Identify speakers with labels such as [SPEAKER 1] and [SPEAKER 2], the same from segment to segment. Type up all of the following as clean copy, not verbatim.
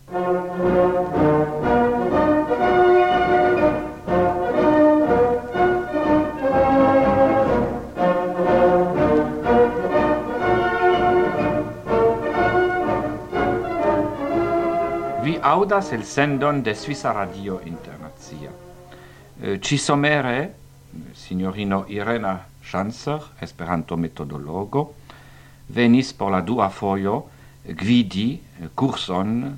[SPEAKER 1] Audas el sendon de Svisa Radio Internacia. Ci somere, signorino Irena Schanzer, Esperanto metodologo, venis por la dua foio gvidi curson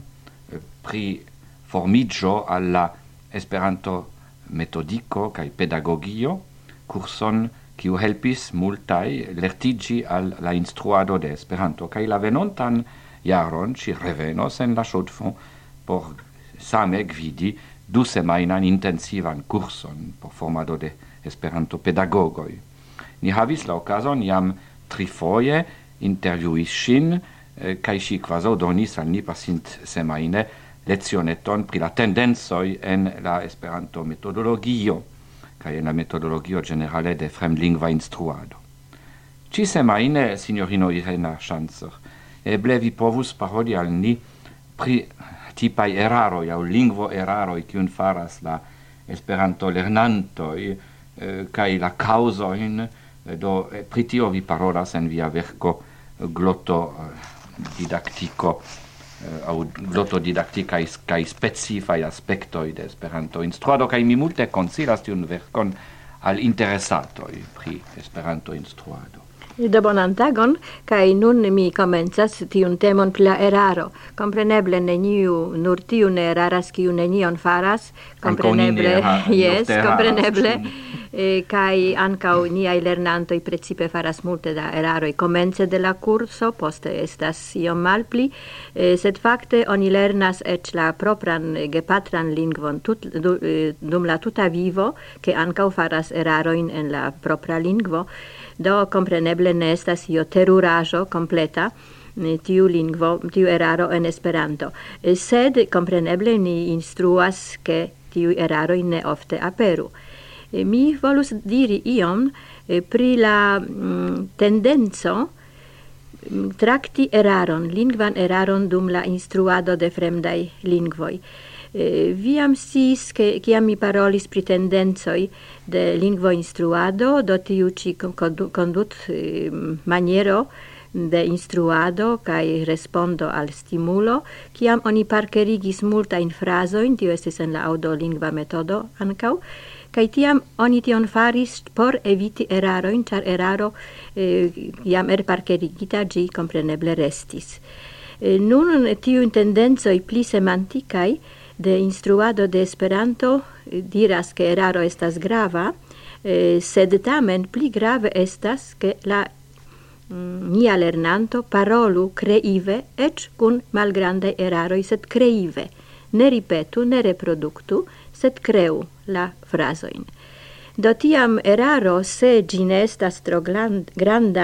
[SPEAKER 1] pri formigio alla Esperanto metodico kai pedagogio, curson kiu helpis multai lertigi al la instruado de Esperanto, kai la venontan jaron ci revenos en la Chaux-de-Fonds por same gvidi 2 semainan intensivan curson por formado de Esperanto pedagogoi. Ni havis la okazon jam 3 foje intervjuis ŝin, kaj ŝi kvazaŭ donis al ni pasint semaine lecioneton pri la tendencoj en la Esperanto metodologio kaj en la metodologio generale de fremdlingva instruado. Ĉi semaine, signorino Irena Schanzer, eble vi povus paroli al ni pri tipai eraroi au lingvo eraroi kiun faras la Esperanto lernantoi kai la causoin do pri tio vi parolas en via verko glotto didactico au glotto didactica kai specifai aspectoi de Esperanto instruado kai mi multe consilas tiun verkon al interesatoi pri Esperanto instruado.
[SPEAKER 2] De bonan tagon, kai nun mi komencas tiun temon pri la eraro. Kompreneble neniu nur tiun eraras kiu nenion faras, kompreneble, yes, kompreneble, kai ankaŭ niaj lernantoj precipe faras multe da eraroj komence de la kurso, poste estas iom malpli, sed fakte oni lernas eĉ la propran gepatran lingvon dum la tuta vivo, ke ankaŭ faras erarojn en la propra lingvo. Do compreneble ne estas io teruraĵo kompleta tiu lingvo, tiu eraro en Esperanto. Sed compreneble ni instruas ke tiu eraroj ne ofte aperu. Mi volus diri iom pri la tendenco trakti eraron, lingvan eraron dum la instruado de fremdaj lingvoj. Viam sciis che kiam mi parolis pri tendencoj de lingvo instruado, do tiu ci condut maniero de instruado kai respondo al stimulo, kiam oni parkerigis multajn frazojn, tio estis en la aŭdolingva metodo ankaŭ, kai tiam oni tion faris por eviti erarojn, ĉar eraro jam parkerigita ĝi kompreneble restis. Nun tiu tendencoj pli semantikaj de instruado de Esperanto diras che eraro estas grava, sed tamen pli grave estas che la nia lernanto parolu kreive ec kun malgrandaj eraroj, sed kreive. Ne ripetu, ne reproduktu, sed kreu la frazojn. Do tiam eraro, se ĝi ne estas tro granda,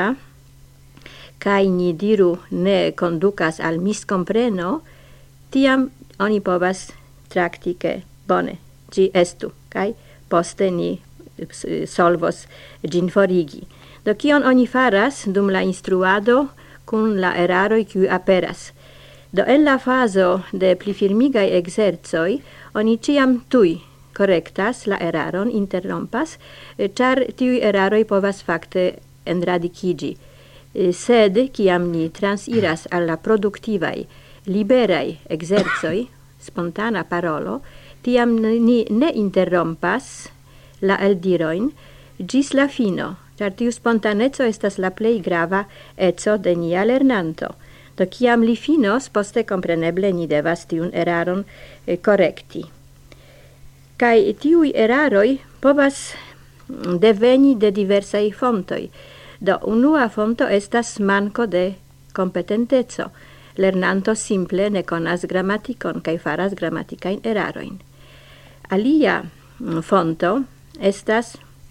[SPEAKER 2] kaj ni diru ne kondukas al miskompreno, tiam oni povas trakti ke bone, ĝi estu, kaj poste ni solvos ĝin forigi. Do kion oni faras dum la instruado kun la eraroj kiuj aperas? Do en la fazo de plifirmigaj ekzercoj oni ĉiam tuj korektas la eraron, interrompas, ĉar tiuj eraroj povas fakte enradikiĝi. Sed kiam ni transiras al la produktivaj, liberaj ekzercoj, spontana parolo, tiam ni ne interrompas la eldirojn ĝis la fino, ĉar tiu spontaneco estas la plej grava eco de nia lernanto. Do kiam li finos, poste kompreneble ni devas tiun eraron korekti. Kaj tiuj eraroj povas deveni de diversaj fontoj. Do unua fonto estas manko de kompetenteco. Lernanto simple ne konas gramatikon kaj faras gramatikajn erarojn. Alia fonto estas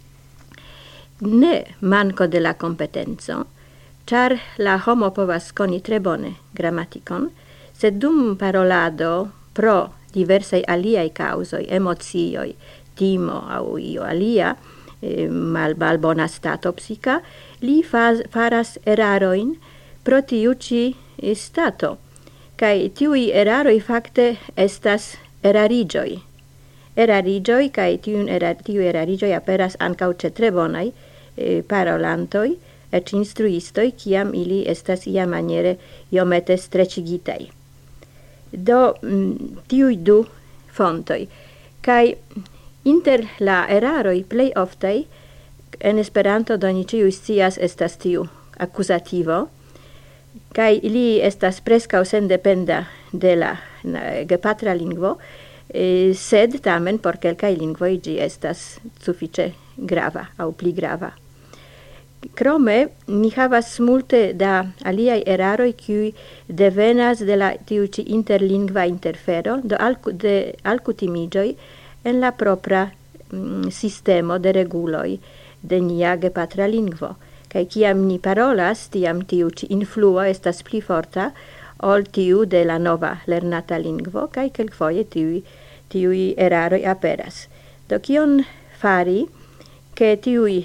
[SPEAKER 2] ne manko de la kompetenco, ĉar la homo povas koni tre bone gramatikon, sed dum parolado pro diversaj aliaj kaŭzoj, emocioj, timo aŭ io alia, malbona stato psika, li faras erarojn pro tiu ĉi stato. Kai tiui eraroi facte estas erarigioi. Erarigioi, kai tiu erarigioi aperas ancau ce tre bonai parolantoi, et instruistoi, ciam ili estas ia maniere iomete strecigitei. Do tiui du fontoi. Kai inter la eraroi plei oftei, en Esperanto doni ciu scias estas tiu accusativo, kai ili estas prescau sendependa de la gepatra lingvo, sed tamen por kelkaj lingvoj ĝi estas sufiĉe grava aŭ pli grava. Krome ni havas multe da aliaj eraroj kiuj devenas de la tiu ĉi interlingva interfero de alkutimiĝoj en la propra sistemo de reguloj de nia gepatra lingvo. Kaj kiam ni parolas, tiam tiu ĉi influo estas pli forta ol tiu de la nova lernata lingvo, kaj kelkfoje tiuj eraroj aperas. Do kion fari, ke tiuj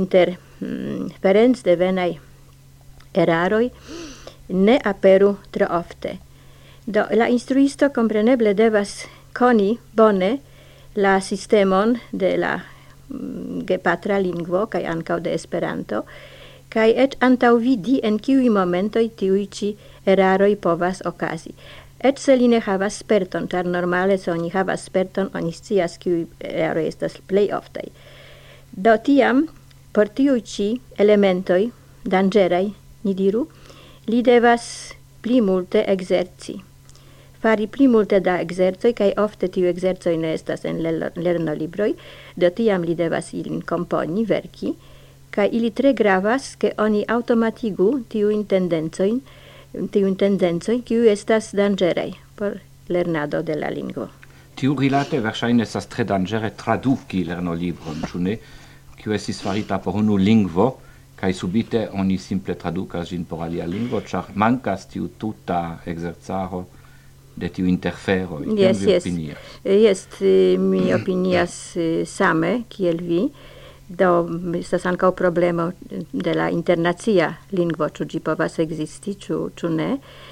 [SPEAKER 2] interferenc-devenaj eraroj ne aperu tro ofte. Do la instruisto kompreneble devas koni bone la sistemon de la gepatra lingvo kaj ankaŭ de Esperanto, kaj eĉ antaŭvidi en kiuj momentoj tiuj ĉi eraroj povas okazi. Eĉ se li ne havas sperton, ĉar normale se oni havas sperton, oni scias kiuj eraroj estas plej oftaj. Do tiam, por tiuj ĉi elementoj danĝeraj, ni diru, li devas pli multe exerci. Fari pli multe da exercoj, kaj ofte tiu exercoj ne estas en lernolibroj, do tiam li devas ilin komponi, verki, kaj ili tre gravas, ke oni automatigu tiujn tendencojn, kiuj estas danĝeraj por lernado de la lingvo.
[SPEAKER 1] Tiu rilate verŝajne estas tre danĝere traduki lernolibron, ĉu ne? Kiu estis farita por unu lingvo, kaj subite oni simple tradukas ĝin por alia lingvo, ĉar mankas tiu tuta exercaro de tiu interferoj.
[SPEAKER 2] Yes, mi opinias same, kiel vi. Do estas ankaŭ problemo de la internacia lingvo, ĉu ĝi povas ekzisti, ĉu ne.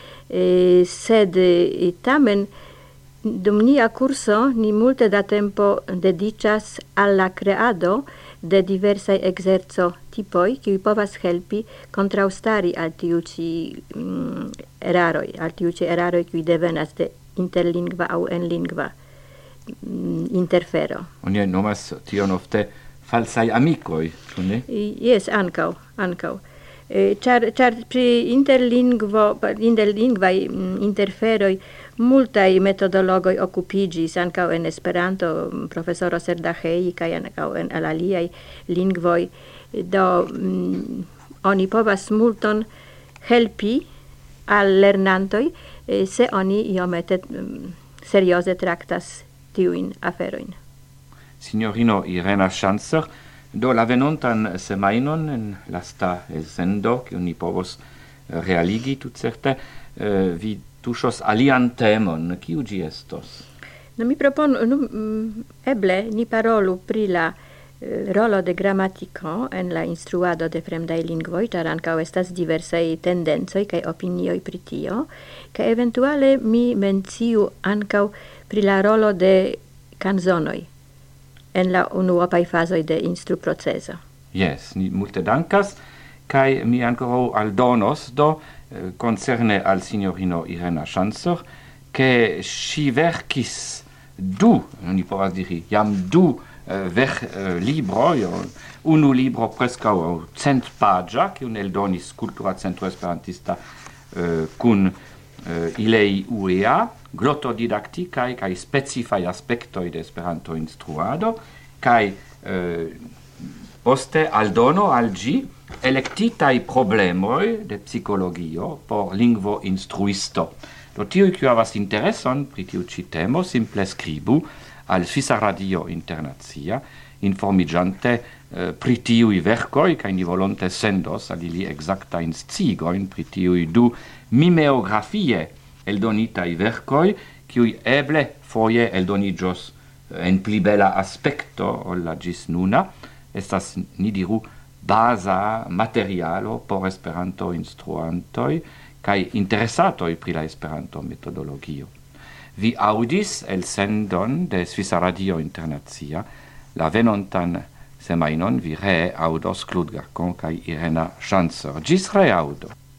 [SPEAKER 2] Sed tamen dum nia kurso ni multe da tempo dediĉas al la kreado de diversaj ekzerco-tipoj, kiuj povas helpi kontraŭstari al tiu ĉi eraroj, kiuj devenas de interlingva aŭ enlingva interfero.
[SPEAKER 1] Oni nomas tion ofte falsaj amikoj, ĉu ne?
[SPEAKER 2] Yes, ankaŭ. Ĉar pri interlingvaj interferoj multaj metodologoj okupiĝis ankaŭ en Esperanto, profesoro Serdahei kaj ankaŭ en aliaj lingvoj. Do oni povas multon helpi al lernantoj, se oni iomete serioze traktas tiujn aferojn.
[SPEAKER 1] Signorino Irena Schanzer, do la venontan semajnon en lasta elsendo, kiun ni povos realigi tutcerte, vi tuŝos alian temon. Kiu ĝi estos?
[SPEAKER 2] Mi proponu, eble ni parolu pri la rolo de gramatiko en la instruado de fremdaj lingvoj, ĉar ankaŭ estas diversaj tendencoj kaj opinioj pri tio, kaj eventuale mi menciu ankaŭ pri la rolo de kanzonoj en la unuopaj fazoj de instruproceso.
[SPEAKER 1] Yes, ni multe dankas, kaj mi ankoraŭ aldonos do concerne al signorino Irena Schanzer, ke ŝi verkis ni povas diri, jam du libroj, unu libro preskaŭ 100 paĝa, kiun eldonis Kultura Centro Esperantista kun ilei UEA, glotodidaktikaj kaj specifaj aspektoj de Esperanto instruado, kaj poste aldono al ĝi elektitaj problemoj de psikologio por lingvo instruisto. Do tiuj, kiuj havas intereson pri tiu ĉi temo, simple skribu al Svisa Radio Internacia, informiĝante pri tiuj verkoj, kaj ni volonte sendos al ili ekzaktajn sciigojn pri tiuj du mimeografie eldonitaj verkoj, kiuj eble foje eldoniĝos en pli bela aspekto ol la ĝis nuna. Estas, ni diru, baza materialo por Esperanto instruantoj, kai interesatoi pri la Esperanto metodologio. Vi audis el sendon de Svisa Radio Internacia, la venontan semainon vi re audos Kludgar Kon kai Irena Schanzer. Gis re audo.